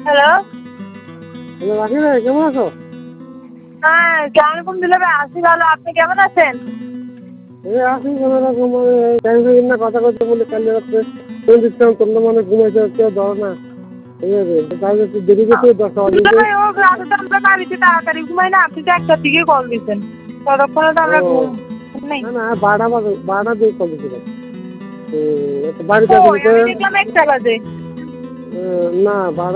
Hello. Hello রাখি ভাই, কেমন আছো? হ্যাঁ, আলহামদুলিল্লাহ ভাই আছি ভালো। আপনি কেমন আছেন? এই আছি কোনো রকম, টাইম পাইলাম না কথা কইতে বলে কাল রাত্রে ফোন দিচ্ছিলাম, তোমরা মনে ঘুমাইছো, কেউ ধরো না। ঠিক আছে, কাল একটু দেরি গেছে, 10টা দুলা বাজে। ভাই ও রাতে তো আমরা বাড়িতে তাড়াতাড়ি ঘুমাই না, আপনি তো 1টার দিকে কল দিছেন। ততক্ষণে তো ও আমরা ঘুম নাই। না না, 12টা বাজে, 12টা দিয়ে কল দিয়েছিলাম। বাড়িতে কই আসলে আমি দেখলাম 1টা বাজে। না 12